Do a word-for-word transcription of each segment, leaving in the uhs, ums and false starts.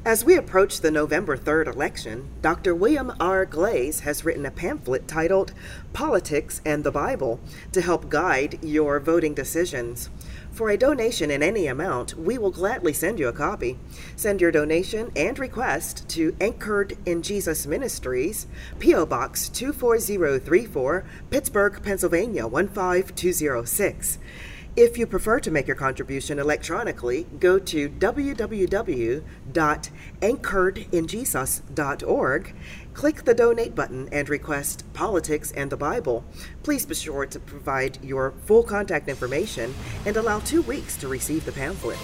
As we approach the November third election, Doctor William R. Glaze has written a pamphlet titled Politics and the Bible to help guide your voting decisions. For a donation in any amount, we will gladly send you a copy. Send your donation and request to Anchored in Jesus Ministries, P O. Box two four zero three four, Pittsburgh, Pennsylvania one five two zero six. If you prefer to make your contribution electronically, go to w w w dot anchored in jesus dot org, click the donate button and request Politics and the Bible. Please be sure to provide your full contact information and allow two weeks to receive the pamphlet.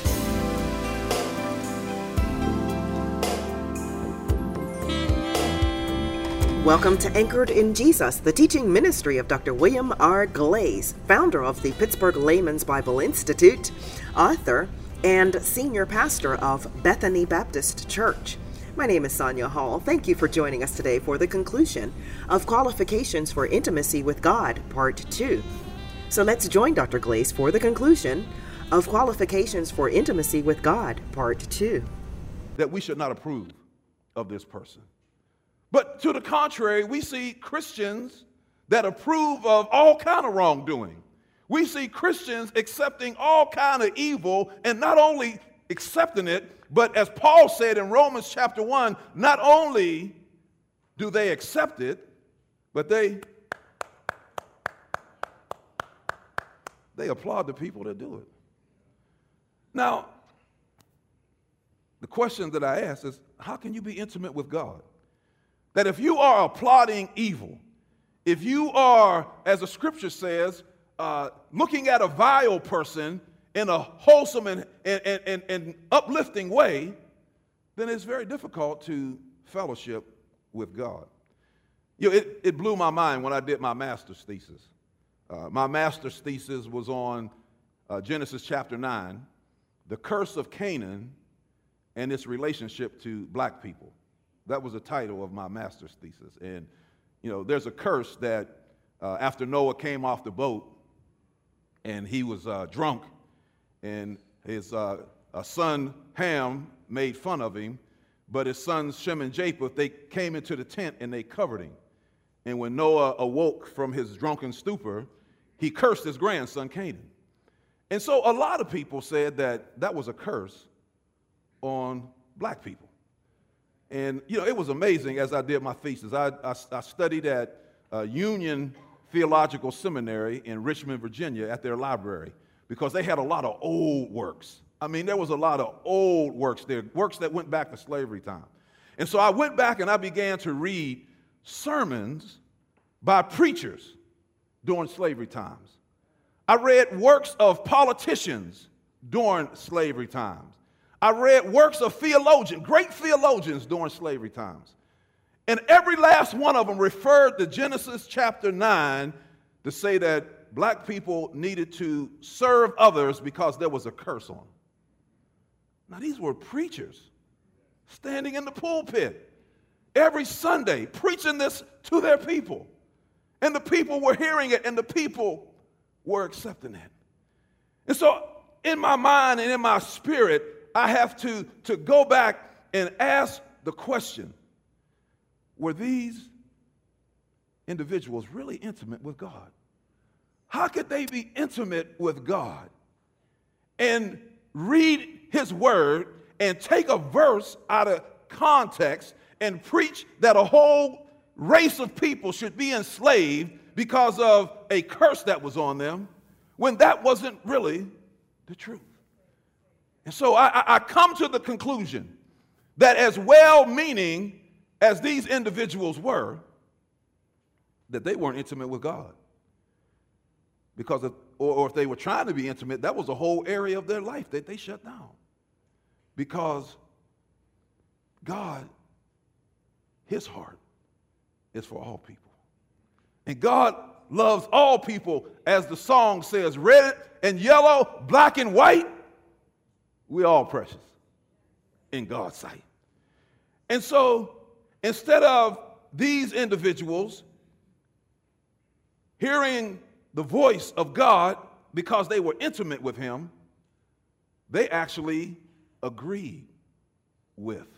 Welcome to Anchored in Jesus, the teaching ministry of Doctor William R. Glaze, founder of the Pittsburgh Layman's Bible Institute, author, and senior pastor of Bethany Baptist Church. My name is Sonia Hall. Thank you for joining us today for the conclusion of Qualifications for Intimacy with God, Part two. So let's join Doctor Glaze for the conclusion of Qualifications for Intimacy with God, Part two. That we should not approve of this person. But to the contrary, we see Christians that approve of all kind of wrongdoing. We see Christians accepting all kind of evil, and not only accepting it, but as Paul said in Romans chapter one, not only do they accept it, but they, they applaud the people that do it. Now, the question that I ask is, how can you be intimate with God? That if you are applauding evil, if you are, as the scripture says, uh, looking at a vile person in a wholesome and, and, and, and uplifting way, then it's very difficult to fellowship with God. You know, it, it blew my mind when I did my master's thesis. Uh, my master's thesis was on uh, Genesis chapter nine, the curse of Canaan and its relationship to black people. That was the title of my master's thesis. And, you know, there's a curse that uh, after Noah came off the boat and he was uh, drunk, and his uh, uh, son Ham made fun of him, but his sons Shem and Japheth, they came into the tent and they covered him. And when Noah awoke from his drunken stupor, he cursed his grandson Canaan. And so a lot of people said that that was a curse on black people. And, you know, it was amazing as I did my thesis. I, I, I studied at uh, Union Theological Seminary in Richmond, Virginia, at their library, because they had a lot of old works. I mean, there was a lot of old works there, works that went back to slavery time. And so I went back and I began to read sermons by preachers during slavery times. I read works of politicians during slavery times. I read works of theologians, great theologians during slavery times. And every last one of them referred to Genesis chapter nine to say that black people needed to serve others because there was a curse on them. Now, these were preachers standing in the pulpit every Sunday preaching this to their people. And the people were hearing it, and the people were accepting it. And so in my mind and in my spirit, I have to, to go back and ask the question, were these individuals really intimate with God? How could they be intimate with God and read his word and take a verse out of context and preach that a whole race of people should be enslaved because of a curse that was on them, when that wasn't really the truth? And so I, I come to the conclusion that as well-meaning as these individuals were, that they weren't intimate with God. Because, of, or, or if they were trying to be intimate, that was a whole area of their life that they shut down. Because God, his heart is for all people. And God loves all people, as the song says, red and yellow, black and white. We're all precious in God's sight. And so instead of these individuals hearing the voice of God because they were intimate with him, they actually agreed with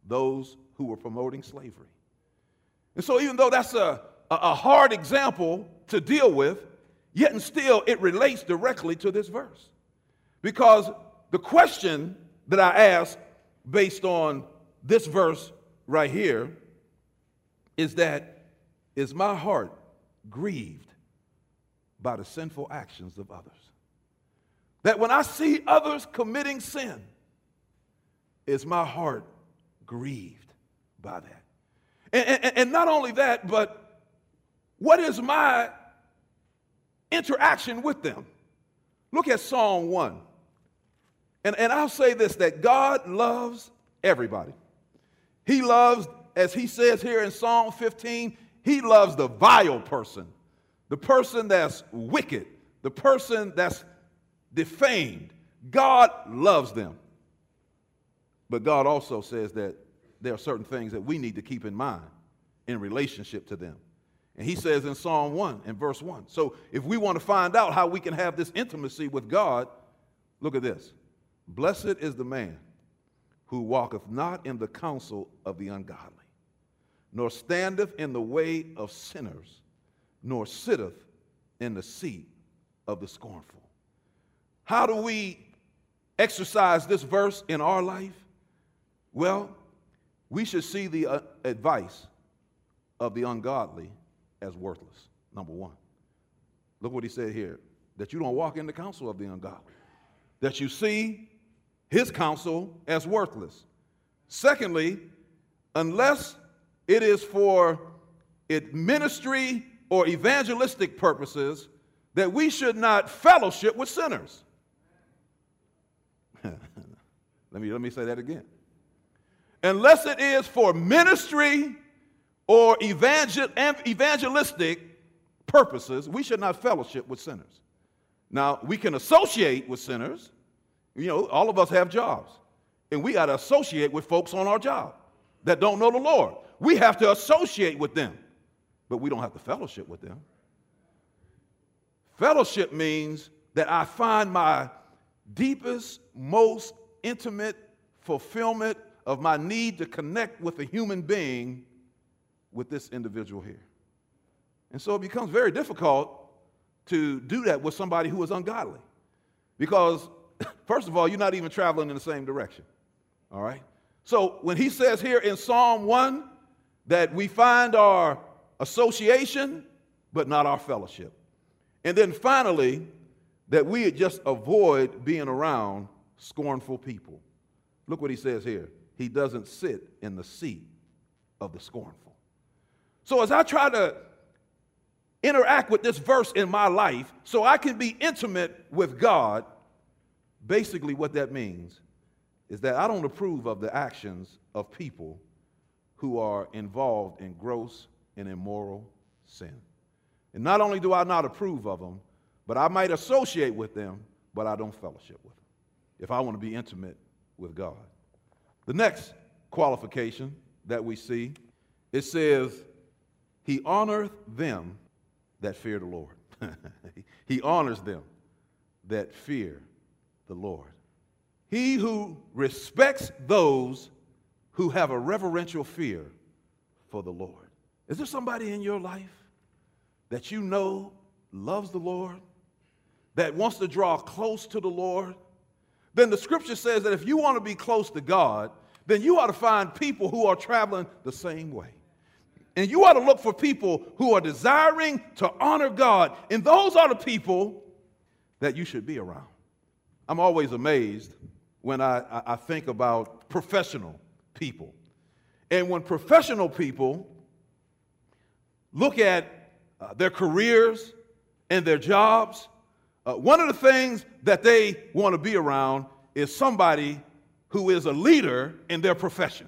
those who were promoting slavery. And so even though that's a, a hard example to deal with, yet and still it relates directly to this verse. Because the question that I ask based on this verse right here is that, is my heart grieved by the sinful actions of others? That when I see others committing sin, is my heart grieved by that? And, and, and not only that, but what is my interaction with them? Look at Psalm one. And, and I'll say this, that God loves everybody. He loves, as he says here in Psalm fifteen, he loves the vile person, the person that's wicked, the person that's defamed. God loves them. But God also says that there are certain things that we need to keep in mind in relationship to them. And he says in Psalm one, in verse one, so if we want to find out how we can have this intimacy with God, look at this. Blessed is the man who walketh not in the counsel of the ungodly, nor standeth in the way of sinners, nor sitteth in the seat of the scornful. How do we exercise this verse in our life? Well, we should see the uh, advice of the ungodly as worthless, number one. Look what he said here, that you don't walk in the counsel of the ungodly, that you see his counsel as worthless. Secondly, unless it is for it ministry or evangelistic purposes, that we should not fellowship with sinners. let me, let me say that again. Unless it is for ministry or evangel- evangelistic purposes, we should not fellowship with sinners. Now, we can associate with sinners. You know, all of us have jobs, and we got to associate with folks on our job that don't know the Lord. We have to associate with them, but we don't have to fellowship with them. Fellowship means that I find my deepest, most intimate fulfillment of my need to connect with a human being with this individual here. And so it becomes very difficult to do that with somebody who is ungodly, because first of all, you're not even traveling in the same direction, all right? So when he says here in Psalm one that we find our association but not our fellowship, and then finally that we just avoid being around scornful people. Look what he says here. He doesn't sit in the seat of the scornful. So as I try to interact with this verse in my life so I can be intimate with God, basically what that means is that I don't approve of the actions of people who are involved in gross and immoral sin. And not only do I not approve of them, but I might associate with them, but I don't fellowship with them if I want to be intimate with God. The next qualification that we see, it says, he honoreth them that fear the Lord. He honors them that fear the Lord. He who respects those who have a reverential fear for the Lord. Is there somebody in your life that you know loves the Lord, that wants to draw close to the Lord? Then the scripture says that if you want to be close to God, then you ought to find people who are traveling the same way. And you ought to look for people who are desiring to honor God. And those are the people that you should be around. I'm always amazed when I, I think about professional people. And when professional people look at uh, their careers and their jobs, uh, one of the things that they want to be around is somebody who is a leader in their profession.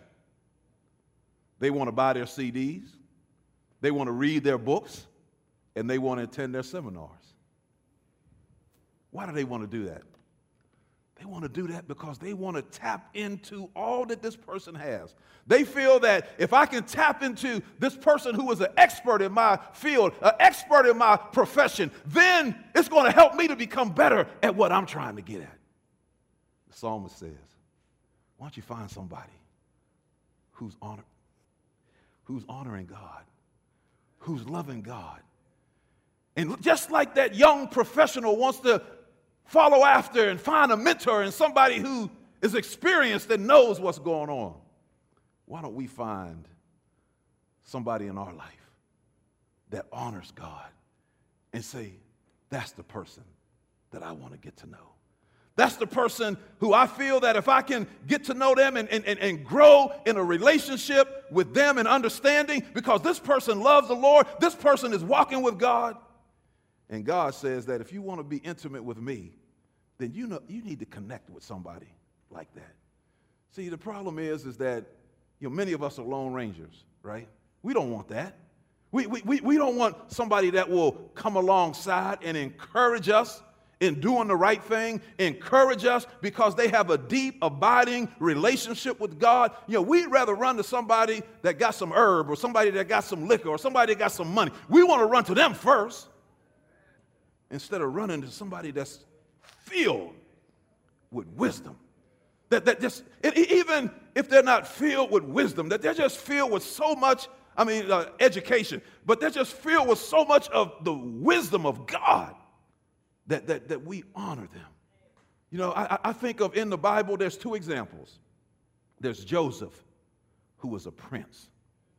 They want to buy their C Ds, they want to read their books, and they want to attend their seminars. Why do they want to do that? They want to do that because they want to tap into all that this person has. They feel that if I can tap into this person who is an expert in my field, an expert in my profession, then it's going to help me to become better at what I'm trying to get at. The psalmist says, why don't you find somebody who's honor, who's honoring God, who's loving God. And just like that young professional wants to follow after and find a mentor and somebody who is experienced and knows what's going on, why don't we find somebody in our life that honors God and say, that's the person that I want to get to know. That's the person who I feel that if I can get to know them and, and, and, and grow in a relationship with them and understanding, because this person loves the Lord, this person is walking with God. And God says that if you want to be intimate with me, then you know you need to connect with somebody like that. See, the problem is, is that you know, many of us are lone rangers, right? We don't want that. We, we, we, we don't want somebody that will come alongside and encourage us in doing the right thing, encourage us because they have a deep, abiding relationship with God. You know, we'd rather run to somebody that got some herb or somebody that got some liquor or somebody that got some money. We want to run to them first instead of running to somebody that's filled with wisdom. That, that just, it, even if they're not filled with wisdom, that they're just filled with so much, I mean, uh, education, but they're just filled with so much of the wisdom of God. That, that, that we honor them. You know, I, I think of in the Bible, there's two examples. There's Joseph, who was a prince.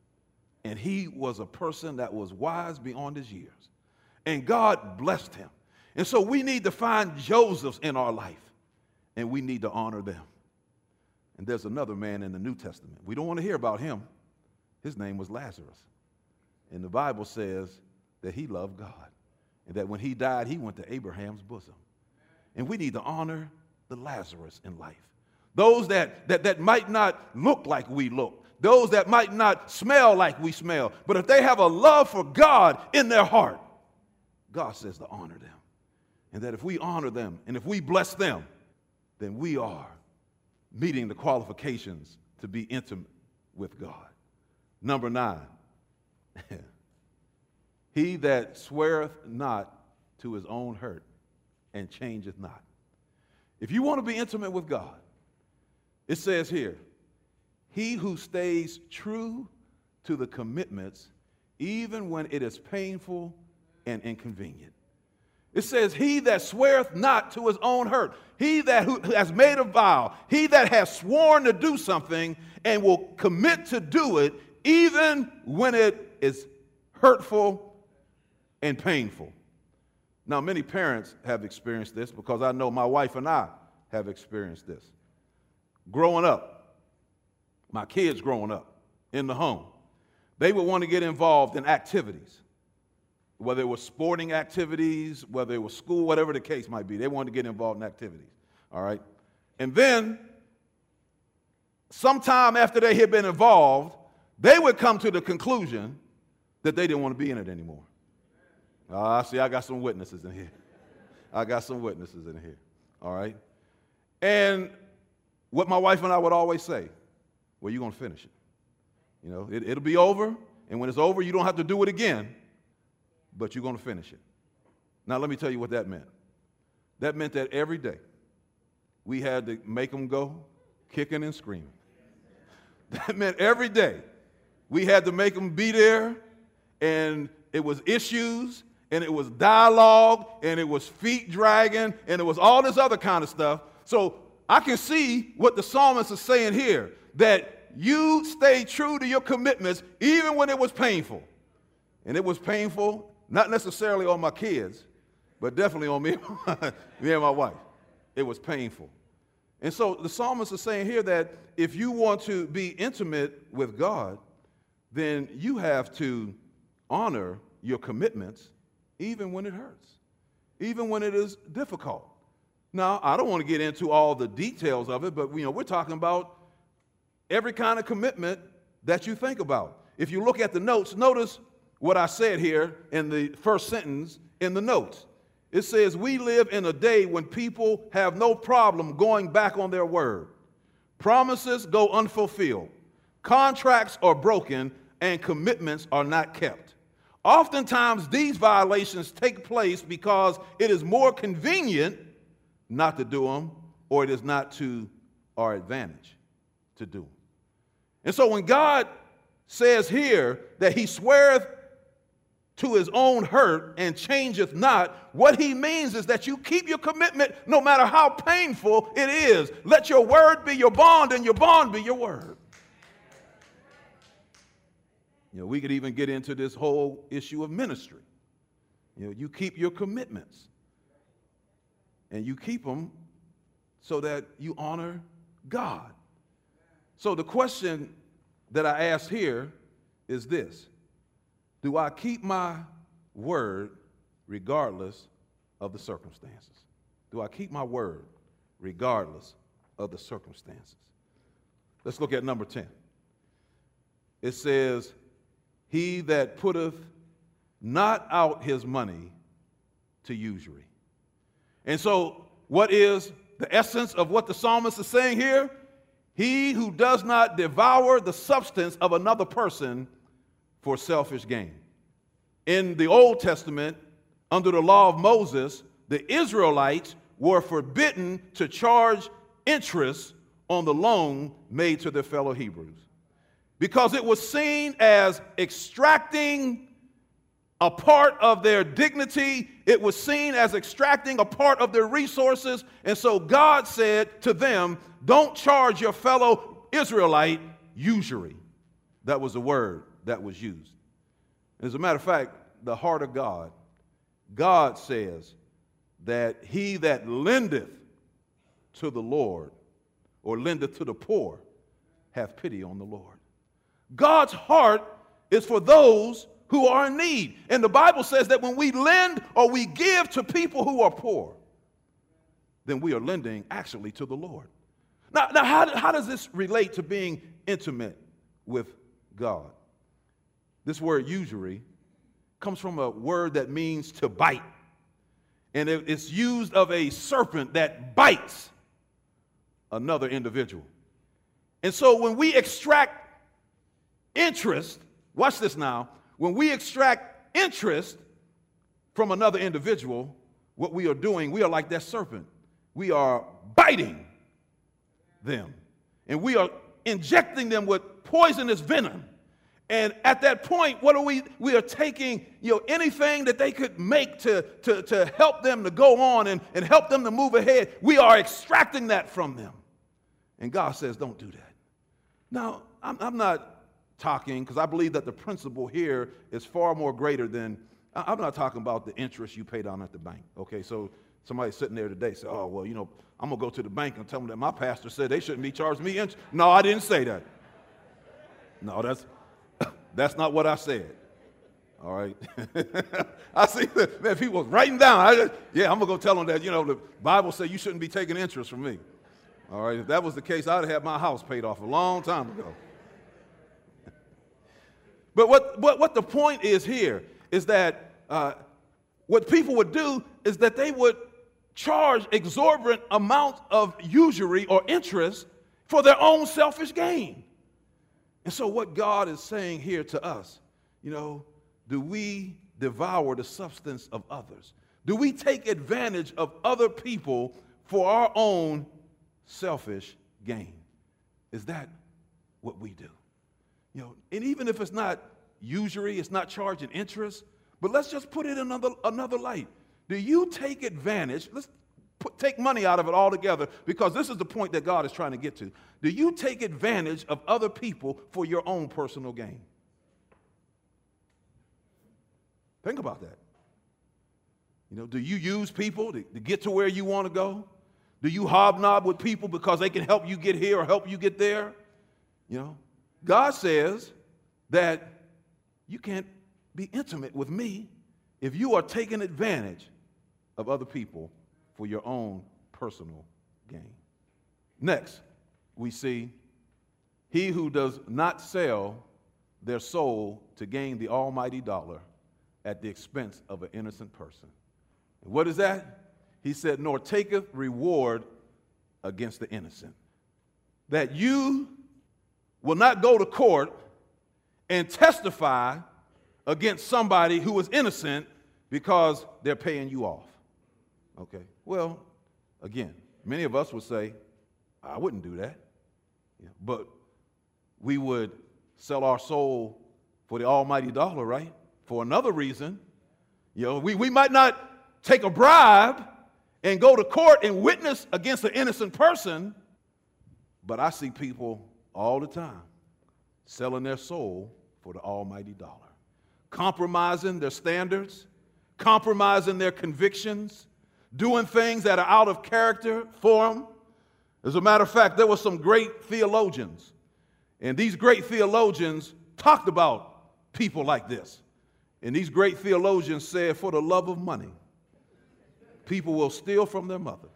And he was a person that was wise beyond his years. And God blessed him. And so we need to find Josephs in our life. And we need to honor them. And there's another man in the New Testament. We don't want to hear about him. His name was Lazarus. And the Bible says that he loved God. And that when he died, he went to Abraham's bosom. And we need to honor the Lazarus in life. Those that, that, that might not look like we look. Those that might not smell like we smell. But if they have a love for God in their heart, God says to honor them. And that if we honor them and if we bless them, then we are meeting the qualifications to be intimate with God. Number nine. He that sweareth not to his own hurt and changeth not. If you want to be intimate with God, it says here, he who stays true to the commitments, even when it is painful and inconvenient. It says, he that sweareth not to his own hurt, he that who has made a vow, he that has sworn to do something and will commit to do it, even when it is hurtful and painful. Now, many parents have experienced this because I know my wife and I have experienced this. Growing up, my kids growing up in the home, they would want to get involved in activities, whether it was sporting activities, whether it was school, whatever the case might be. They wanted to get involved in activities, all right? And then, sometime after they had been involved, they would come to the conclusion that they didn't want to be in it anymore. Ah, uh, see, I got some witnesses in here. I got some witnesses in here, all right? And what my wife and I would always say, well, you're going to finish it. You know, it, it'll be over, and when it's over, you don't have to do it again, but you're going to finish it. Now, let me tell you what that meant. That meant that every day we had to make them go kicking and screaming. That meant every day we had to make them be there, and it was issues, and it was dialogue, and it was feet dragging, and it was all this other kind of stuff. So I can see what the psalmist is saying here, that you stay true to your commitments even when it was painful. And it was painful, not necessarily on my kids, but definitely on me, me and my wife. It was painful. And so the psalmist is saying here that if you want to be intimate with God, then you have to honor your commitments even when it hurts, even when it is difficult. Now, I don't want to get into all the details of it, but you know, we're talking about every kind of commitment that you think about. If you look at the notes, notice what I said here in the first sentence in the notes. It says, we live in a day when people have no problem going back on their word. Promises go unfulfilled. Contracts are broken and commitments are not kept. Oftentimes, these violations take place because it is more convenient not to do them, or it is not to our advantage to do them. And so when God says here that he sweareth to his own hurt and changeth not, what he means is that you keep your commitment no matter how painful it is. Let your word be your bond and your bond be your word. You know, we could even get into this whole issue of ministry. You know, you keep your commitments and you keep them so that you honor God. So the question that I ask here is this: do I keep my word regardless of the circumstances? Do I keep my word regardless of the circumstances? Let's look at number ten. It says, he that putteth not out his money to usury. And so what is the essence of what the psalmist is saying here? He who does not devour the substance of another person for selfish gain. In the Old Testament, under the law of Moses, the Israelites were forbidden to charge interest on the loan made to their fellow Hebrews, because it was seen as extracting a part of their dignity. It was seen as extracting a part of their resources. And so God said to them, don't charge your fellow Israelite usury. That was the word that was used. As a matter of fact, the heart of God, God says that he that lendeth to the Lord or lendeth to the poor hath pity on the Lord. God's heart is for those who are in need. And the Bible says that when we lend or we give to people who are poor, then we are lending actually to the Lord. Now, now how, how does this relate to being intimate with God? This word usury comes from a word that means to bite. And it, it's used of a serpent that bites another individual. And so when we extract interest, watch this now, when we extract interest from another individual, what we are doing, we are like that serpent. We are biting them. And we are injecting them with poisonous venom. And at that point, what are we? We are taking, you know, anything that they could make to, to, to help them to go on and, and help them to move ahead. We are extracting that from them. And God says, don't do that. Now, I'm, I'm not talking, because I believe that the principle here is far more greater than, I'm not talking about the interest you pay down at the bank. Okay, so somebody sitting there today say, oh, well, you know, I'm going to go to the bank and tell them that my pastor said they shouldn't be charging me interest. No, I didn't say that. No, that's that's not what I said. All right. I see that, man, people writing down. I just, yeah, I'm going to go tell them that, you know, the Bible says you shouldn't be taking interest from me. All right. If that was the case, I'd have had my house paid off a long time ago. But what, what, what the point is here is that uh, what people would do is that they would charge exorbitant amounts of usury or interest for their own selfish gain. And so what God is saying here to us, you know, do we devour the substance of others? Do we take advantage of other people for our own selfish gain? Is that what we do? You know, and even if it's not usury, it's not charging interest, but let's just put it in another, another light. Do you take advantage? Let's put, take money out of it altogether, because this is the point that God is trying to get to. Do you take advantage of other people for your own personal gain? Think about that. You know, do you use people to, to get to where you want to go? Do you hobnob with people because they can help you get here or help you get there? You know, God says that you can't be intimate with me if you are taking advantage of other people for your own personal gain. Next, we see he who does not sell their soul to gain the almighty dollar at the expense of an innocent person. And what is that? He said, nor taketh reward against the innocent. That you will not go to court and testify against somebody who is innocent because they're paying you off. Okay, well, again, many of us would say, I wouldn't do that. Yeah, but we would sell our soul for the almighty dollar, right? For another reason, you know, we, we might not take a bribe and go to court and witness against an innocent person, but I see people all the time selling their soul for the almighty dollar, compromising their standards, compromising their convictions, doing things that are out of character for them. As a matter of fact, there were some great theologians, and these great theologians talked about people like this. And these great theologians said, for the love of money, people will steal from their mother.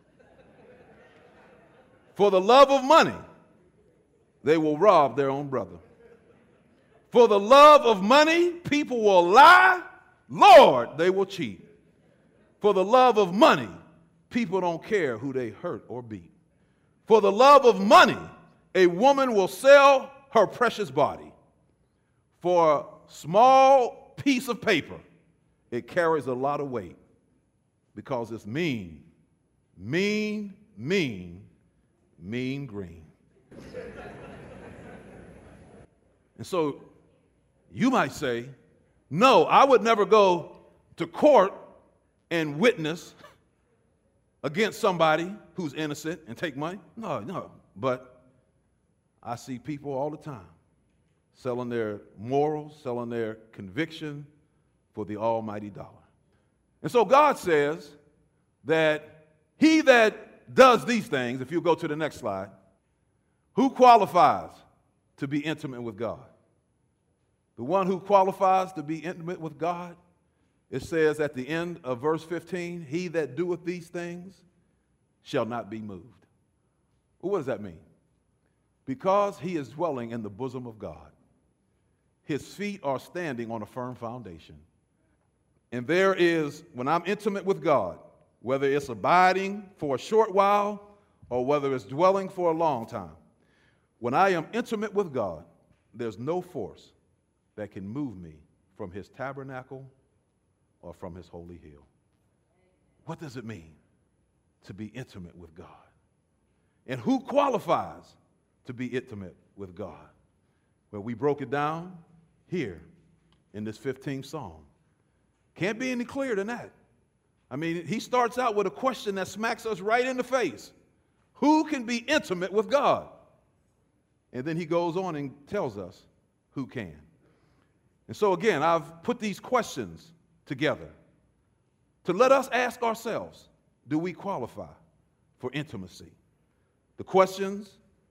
For the love of money, they will rob their own brother. For the love of money, people will lie. Lord, they will cheat. For the love of money, people don't care who they hurt or beat. For the love of money, a woman will sell her precious body. For a small piece of paper, it carries a lot of weight because it's mean, mean, mean, mean green. And so you might say, no, I would never go to court and witness against somebody who's innocent and take money. No, no. But I see people all the time selling their morals, selling their conviction for the almighty dollar. And so God says that he that does these things, if you go to the next slide, who qualifies to be intimate with God? The one who qualifies to be intimate with God, it says at the end of verse fifteen, he that doeth these things shall not be moved. Well, what does that mean? Because he is dwelling in the bosom of God. His feet are standing on a firm foundation. And there is, when I'm intimate with God, whether it's abiding for a short while or whether it's dwelling for a long time, when I am intimate with God, there's no force that can move me from his tabernacle or from his holy hill. What does it mean to be intimate with God? And who qualifies to be intimate with God? Well, we broke it down here in this fifteenth Psalm. Can't be any clearer than that. I mean, he starts out with a question that smacks us right in the face. Who can be intimate with God? And then he goes on and tells us who can. And so again, I've put these questions together to let us ask ourselves, do we qualify for intimacy? The questions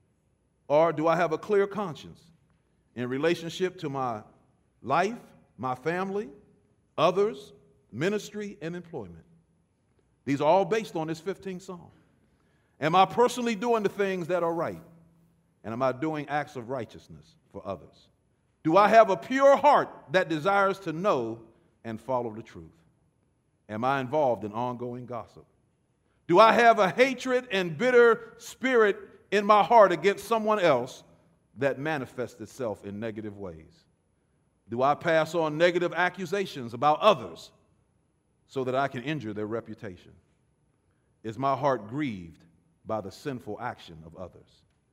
are, do I have a clear conscience in relationship to my life, my family, others, ministry, and employment? These are all based on this fifteenth Psalm. Am I personally doing the things that are right? And am I doing acts of righteousness for others? Do I have a pure heart that desires to know and follow the truth? Am I involved in ongoing gossip? Do I have a hatred and bitter spirit in my heart against someone else that manifests itself in negative ways? Do I pass on negative accusations about others so that I can injure their reputation? Is my heart grieved by the sinful action of others?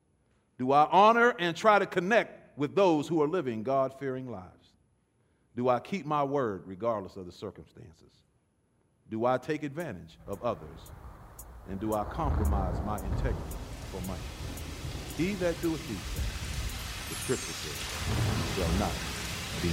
Do I honor and try to connect with those who are living God-fearing lives? Do I keep my word regardless of the circumstances? Do I take advantage of others? And do I compromise my integrity for money? He that doeth these things, the scripture says, shall not be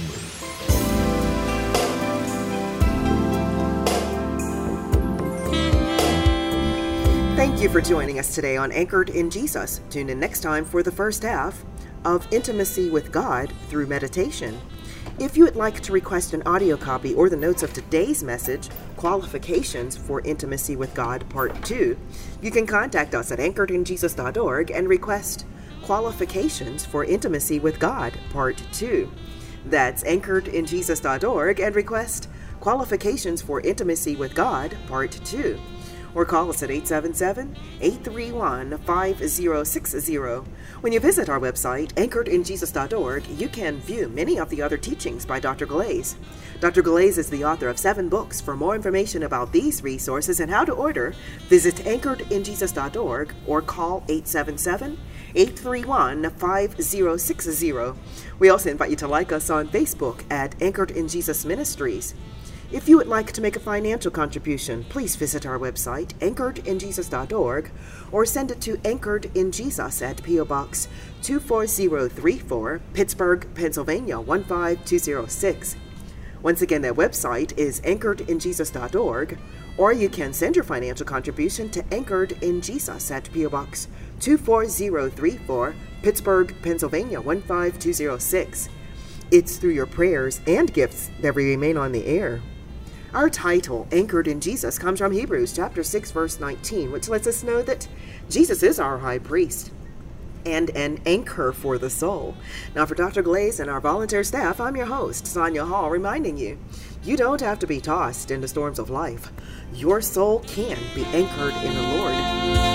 moved. Thank you for joining us today on Anchored in Jesus. Tune in next time for the first half of Intimacy with God through Meditation. If you would like to request an audio copy or the notes of today's message, Qualifications for Intimacy with God, Part two, you can contact us at anchored in jesus dot org and request Qualifications for Intimacy with God, Part two. That's anchored in jesus dot org and request Qualifications for Intimacy with God, Part two. Or call us at eight seven seven, eight three one, five zero six zero. When you visit our website, anchored in jesus dot org, you can view many of the other teachings by Doctor Glaze. Doctor Glaze is the author of seven books. For more information about these resources and how to order, visit anchored in jesus dot org or call eight seven seven, eight three one, five zero six zero. We also invite you to like us on Facebook at Anchored in Jesus Ministries. If you would like to make a financial contribution, please visit our website, anchored in jesus dot org, or send it to Anchored in Jesus at P O Box two four zero three four, Pittsburgh, Pennsylvania one five two zero six. Once again, that website is anchored in jesus dot org, or you can send your financial contribution to Anchored in Jesus at P O Box two four zero three four, Pittsburgh, Pennsylvania one five two zero six. It's through your prayers and gifts that we remain on the air. Our title, Anchored in Jesus, comes from Hebrews chapter six, verse nineteen, which lets us know that Jesus is our high priest and an anchor for the soul. Now, for Doctor Glaze and our volunteer staff, I'm your host, Sonia Hall, reminding you, you don't have to be tossed into storms of life. Your soul can be anchored in the Lord.